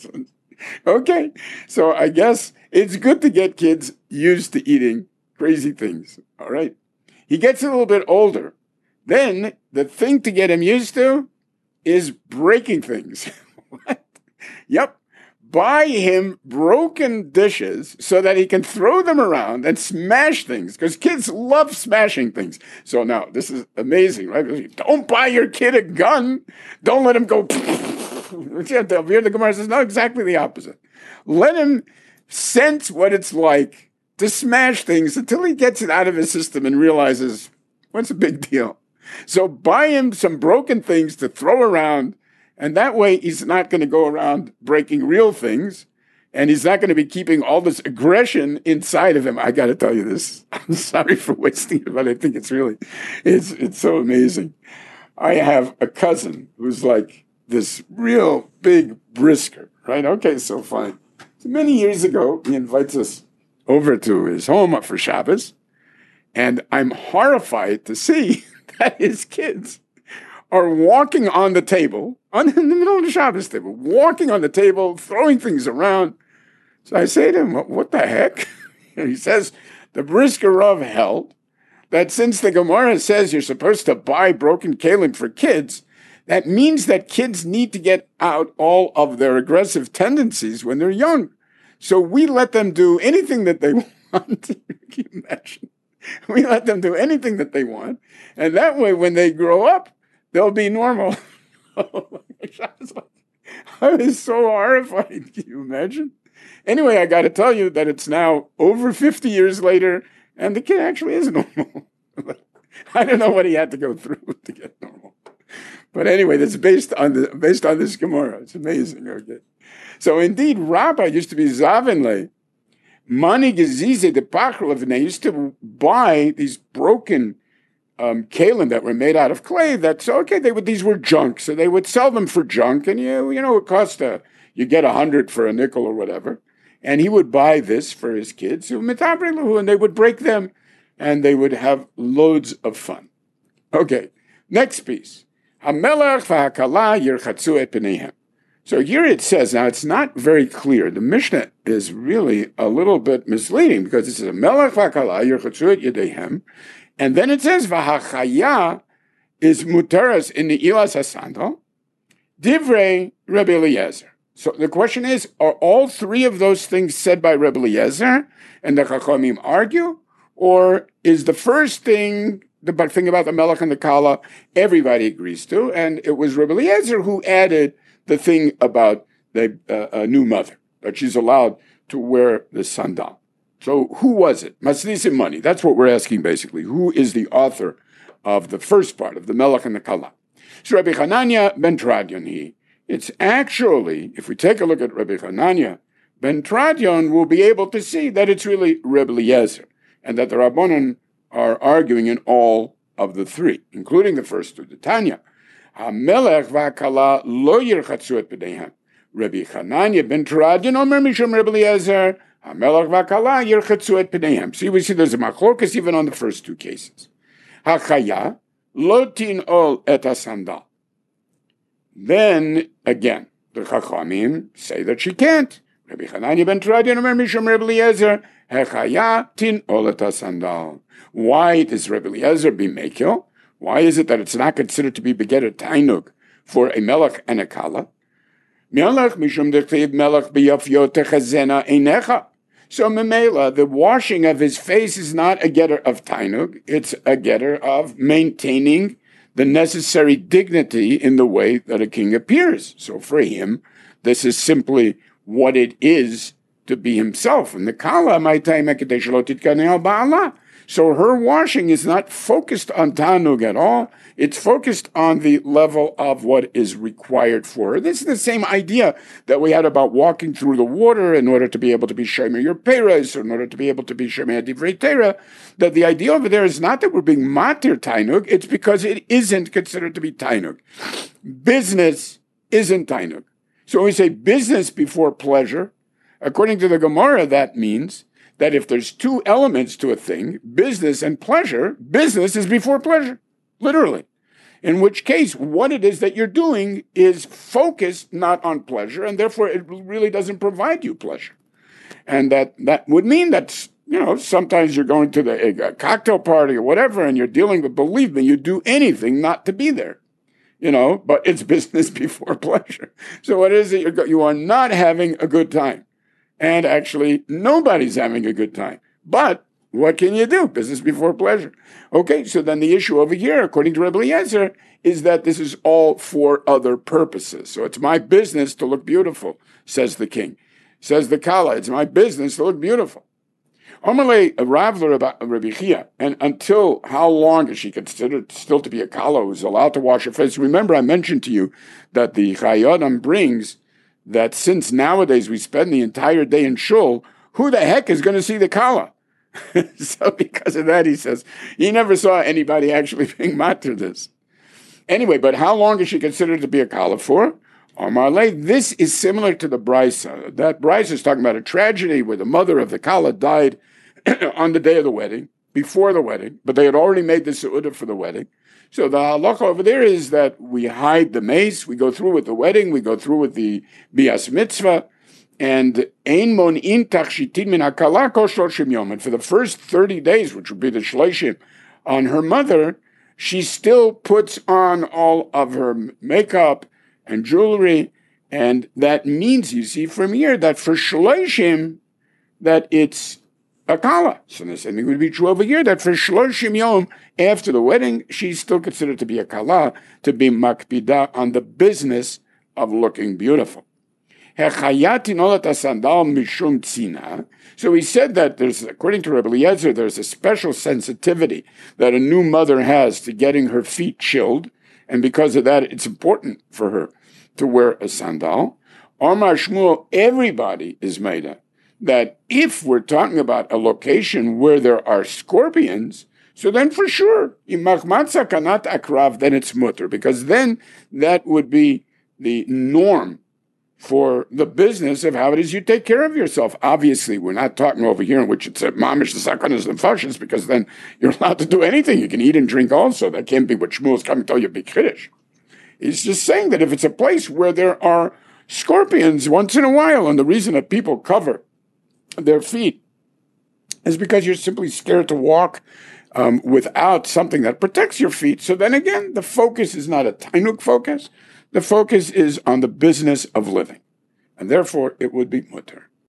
Okay, so I guess it's good to get kids used to eating crazy things. All right. He gets a little bit older. Then the thing to get him used to, is breaking things. What? Yep. Buy him broken dishes so that he can throw them around and smash things, because kids love smashing things. So now, this is amazing, right? Don't buy your kid a gun. Don't let him go. Here the Gemara says, no, exactly the opposite. Let him sense what it's like to smash things until he gets it out of his system and realizes, what's the big deal? So buy him some broken things to throw around, and that way he's not going to go around breaking real things, and he's not going to be keeping all this aggression inside of him. I got to tell you this. I'm sorry for wasting it, but I think it's really, it's it's so amazing. I have a cousin who's like this real big brisker, right? Okay, so fine. So many years ago, he invites us over to his home for Shabbos, and I'm horrified to see that his kids are walking on the table, on in the middle of the Shabbos table, walking on the table, throwing things around. So I say to him, what, what the heck? He says, the Brisker Rav held that since the Gemara says you're supposed to buy broken kalim for kids, that means that kids need to get out all of their aggressive tendencies when they're young. So we let them do anything that they want. Can you imagine? We let them do anything that they want. And that way, when they grow up, they'll be normal. Oh my gosh, I was so horrified. Can you imagine? Anyway, I got to tell you that it's now over fifty years later, and the kid actually is normal. I don't know what he had to go through to get normal. But anyway, that's based on the based on this Gemara. It's amazing. Okay. So indeed, Rabbi used to be Zavinle. Mani gezize de pachrlev, and they used to buy these broken um, kalim that were made out of clay. That's okay. They would these were junk, so they would sell them for junk, and you you know it cost a you get a hundred for a nickel or whatever. And he would buy this for his kids, and they would break them, and they would have loads of fun. Okay, next piece. Hamelach v'hakala yirchatzu et pneihem. So here it says, now it's not very clear. The Mishnah is really a little bit misleading because it says, Melech v'akala yirchatzu et yedehem, and then it says, v'hachaya is muteras in the ilas hasandal, divrei Rebbe Eliezer. So the question is, are all three of those things said by Rebbe Eliezer and the Chachamim argue? Or is the first thing, the thing about the Melech and the Kala, everybody agrees to, and it was Rebbe Eliezer who added the thing about the uh, new mother, that she's allowed to wear the sandal. So who was it? Masnisim money. That's what we're asking basically. Who is the author of the first part, of the Melech and the Kala? So Rabbi Hanania ben Tradion, he, it's actually, if we take a look at Rabbi Hanania ben Tradion, we'll be able to see that it's really Rebbe Eliezer, and that the Rabbanan are arguing in all of the three, including the first two, the Tanya. HaMelech v'Hakala lo yirchatzu et pneihem. Rabbi Hanania ben Tradion omer mishum Rebbe Eliezer. HaMelech v'Hakala yirchatzu et pneihem. See, we see there's a machlokas even on the first two cases. HaChaya lo tin'ol et hasandal. Then again, the Chachamim say that she can't. Rabbi Hanania ben Tradion omer mishum Rebbe Eliezer. HaChaya tin'ol et hasandal. Why does Rebbe Eliezer be mekil? Why is it that it's not considered to be begetter tainug for a melech and a kala? Melech mishum dechiv melech biyafyo techazena einecha. So memela, the washing of his face is not a getter of tainug; it's a getter of maintaining the necessary dignity in the way that a king appears. So for him, this is simply what it is to be himself. And the kala maitai mekadesh lo titkanei ba'ala. So her washing is not focused on tanug at all. It's focused on the level of what is required for her. This is the same idea that we had about walking through the water in order to be able to be shomer your peres, or in order to be able to be shomer divrei Torah. That the idea over there is not that we're being matir tainug, it's because it isn't considered to be tainug. Business isn't tainug. So when we say business before pleasure, according to the Gemara, that means that if there's two elements to a thing, business and pleasure, business is before pleasure, literally. In which case, what it is that you're doing is focused not on pleasure, and therefore it really doesn't provide you pleasure. And that, that would mean that, you know, sometimes you're going to the a cocktail party or whatever, and you're dealing with, believe me, you do anything not to be there. you know, but it's business before pleasure. So what is it? You're, you are not having a good time. And actually, nobody's having a good time. But what can you do? Business before pleasure. Okay, so then the issue over here, according to Rebbe Eliezer, is that this is all for other purposes. So it's my business to look beautiful, says the king. Says the Kala, it's my business to look beautiful. Amalei Ravler about Rabbi Chia, and until how long is she considered still to be a Kala who's allowed to wash her face? Remember, I mentioned to you that the Chayyadam brings that since nowadays we spend the entire day in shul, who the heck is going to see the Kala? So because of that, he says, he never saw anybody actually being matter this. Anyway, but how long is she considered to be a Kala for? Amarle, this is similar to the Brisa. That Brisa is talking about a tragedy where the mother of the Kala died on the day of the wedding, before the wedding, but they had already made the Seudah for the wedding. So the halacha over there is that we hide the mace, we go through with the wedding, we go through with the bias mitzvah, and ein mon'in tachshitin min hakala kol shloshim yom. And for the first thirty days, which would be the shloshim on her mother, she still puts on all of her makeup and jewelry, and that means, you see from here, that for shloshim, that it's a kala. So the same thing would be true over here, that for shloshim yom, after the wedding, she's still considered to be a kala, to be makpida on the business of looking beautiful. So he said that there's, according to Rebbe Eliezer, there's a special sensitivity that a new mother has to getting her feet chilled, and because of that, it's important for her to wear a sandal. Omar Shmuel, everybody is made up that if we're talking about a location where there are scorpions, so then for sure, imachmatza kanat akrav, then it's mutter, because then that would be the norm for the business of how it is you take care of yourself. Obviously, we're not talking over here in which it's a mamish the sakanas and functions, because then you're allowed to do anything. You can eat and drink also. That can't be what Shmuel's coming to tell you, big kiddush. He's just saying that if it's a place where there are scorpions once in a while, and the reason that people cover their feet is because you're simply scared to walk um, without something that protects your feet. So then again, the focus is not a tainuk focus. The focus is on the business of living. And therefore, it would be mutter.